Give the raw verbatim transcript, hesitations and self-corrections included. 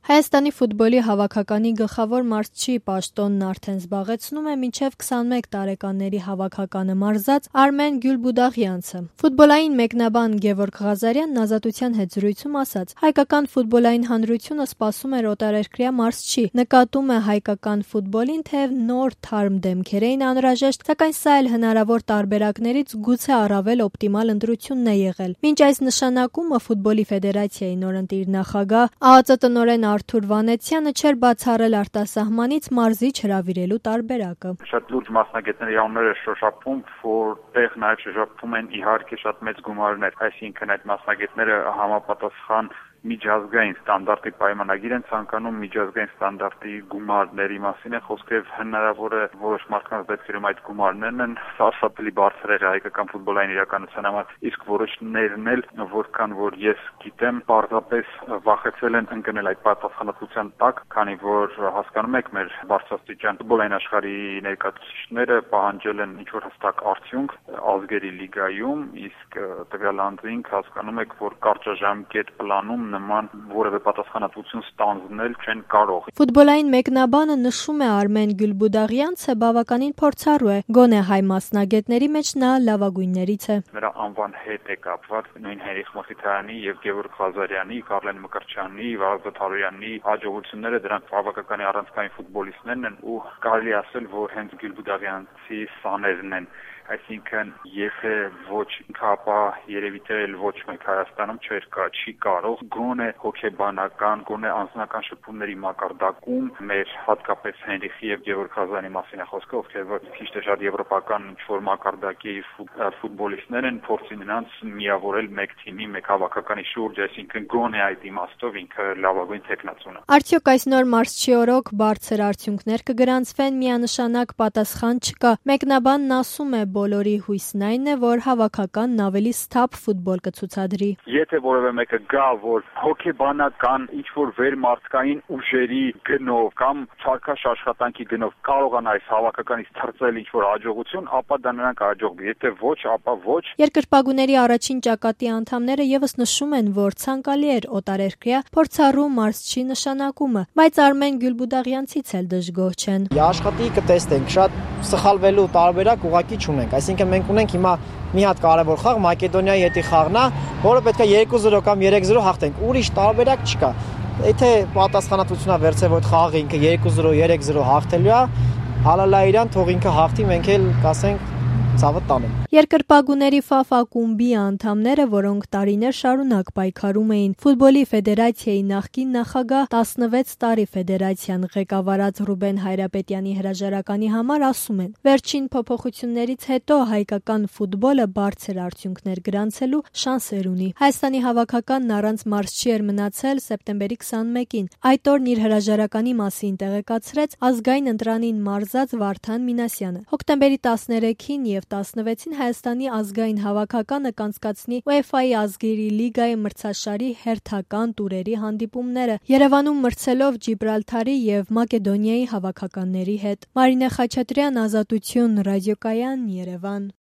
Հայաստանի ֆուտբոլի հավաքականի գլխավոր մարզչի պաշտոնն արդեն զբաղեցնում է մինչև քսանմեկ տարեկանների հավաքականը մարզած Արմեն Գյուլբուդաղյանցը։ Ֆուտբոլային մեկնաբան Գևորգ Ղազարյանն Ազատության հետ զրույցում ասաց. հայկական ֆուտբոլային հանրությունը սպասում էր օտարերկրյա մարզչի, նկատում է հայկական ֆուտբոլին, թեև նոր թարմ դեմքեր էին անհրաժեշտ, սակայն սա էլ հնարավոր տարբերակներից գուցե առավել օպտիմալ ընտրությունն է եղել։ Մինչ այս նշանակումը ֆուտբոլի ֆեդերացիայի նորընտիր նախագահ ԱԱԾ տնօրեն Արթուր Վանեցյանը չէր բացառել արտասահմանից մարզիչ հրավիրելու տարբերակը։ Շատ լուրջ մասնագետների անուններ է շոշափում, որտեղ նաև շոշափում են իհարկե շատ մեծ գումարներ, այսինքն այդ մասնագետները համապատասխան միջազգային ստանդարտի պայմանագիր են ցանկանում, միջազգային ստանդարտի գումարների մասին է խոսքը, հնարավոր է որոշ մարդկանց դեպքերում այդ գումարներն են սարսափելի բարձր հայկական ֆուտբոլային իրականության համար, իսկ որոշներն էլ, որքան որ ես գիտեմ, պարզապես վախեցել են ընկնել այդ պատասխանատվության տակ, քանի որ հասկանում եք, մեր բարձրաստիճան ֆուտբոլային աշխարհի ներկայացուցիչները պահանջել են ինչ-որ հստակ արդյունք ազգերի լիգայում, իսկ տվյալ անձին հասկանում եք, որ կարճաժամկետ պլանում նման որևէ պատասխանատվություն ստանձնել չեն կարող։ Ֆուտբոլային մեկնաբանը նշում է Արմեն Գյուլբուդաղյանցը բավականին փորձառու է, գոնե հայ մասնագետների մեջ նա լավագույններից է։ Նրա անվան հետ է կապված նույն Հերիխ Մխիթարյանի եւ Գևորգ Ղազարյանի, Կարլեն Մկրտչյանի, Վազգեն Թարոյանի հաջողությունները դրանք բավականին առանցքային ֆուտբոլիստներն են ու կարելի ասել, որ հենց Գյուլբուդաղյանցի սաներն են։ Այսինքն, եթե ոչ ինքը, ապա երևի թե ոչ մեկ Հայաստանում չէր կա, չի կարող գոնե հոգեբանական, գոնե անձնական շփումների մակարդակում մեր հատկապես Հենրիխի եւ Գևորգ Ղազարյանի մասին է խոսքը, ովքեր որ քիչ թե շատ եվրոպական ինչ-որ մակարդակի ֆուտբոլիստներ են, փորձի նրանց միավորել մեկ թիմի, մեկ հավաքականի շուրջ, այսինքն գոնե այդ իմաստով ինքը լավագույն տեխնացուն է։ Արդյոք այս նոր մարզչի օրոք բարձր արդյունքներ կգրանցվեն, միանշանակ պատասխան չկա։ Մեկնաբանն ասում է, բոլորի հույսն այն է, որ հավաքականն ավելի սթափ ֆուտբոլ կցուցադրի։ Եթե որևէ մեկը գա, որ հոգեբանական ինչ-որ վերմարտկային ուժերի գնով կամ ցարքաշ աշխատանքի գնով կարողանա այս հավաքականից թռծել ինչ-որ հաջողություն, ապա դա նրան կհաջողվի։ Եթե ոչ, ապա ոչ։ Երկրպագուների առաջին ճակատի անդամները եւս նշում են, որ ցանկալի էր օտարերկրյա փորձառու մարզչի նշանակումը, բայց Արմեն Գյուլբուդաղյանցից էլ դժգոհ չեն։ Աշխատի կտեսնենք, շատ սխալվելու տարբերակ ուղղակի չունենք։ Այսինքն մենք ունենք հիմա մի հատ կարևոր խաղ Մակեդոնիայի հետի խաղն է, որը պետք է երկու զրո կամ երեք զրո հաղթենք։ Ուրիշ տարբերակ չկա։ Եթե պատասխանատվությունա վերցրել որ խաղը ինքը երկու զրո երեք զրո հաղթելու է, հալալա իրան թող ինքը հաղթի, մենք էլ կասենք ցավը տանեմ։ Երկրպագուների Ֆաֆ ակումբի անդամները, որոնք տարիներ շարունակ պայքարում էին ֆուտբոլի ֆեդերացիայի նախկին նախագահ տասնվեց տարի ֆեդերացիան ղեկավարած Ռուբեն Հայրապետյանի հրաժարականի համար ասում են. վերջին փոփոխություններից հետո հայկական ֆուտբոլը բարձր արդյունքներ գրանցելու շանսեր ունի։ Հայաստանի հավաքականն առանց մարզչի էր մնացել սեպտեմբերի քսանմեկին։ Այդ օրն իր հրաժարականի մասին տեղեկացրեց ազգային ընտրանին մարզած Վարդան Մինասյանը։ Հոկտեմբերի տասներեքին եւ տասնվեցին Հայաստանի ազգային հավաքականը կանցկացնի ՈՒԵՖԱ-ի ազգերի լիգայի մրցաշարի հերթական տուրերի հանդիպումները Երևանում մրցելով Ջիբրալթարի եւ Մակեդոնիայի հավաքականների հետ։ Մարինե Խաչատրյան, Ազատություն, ռադիոկայան, Երևան։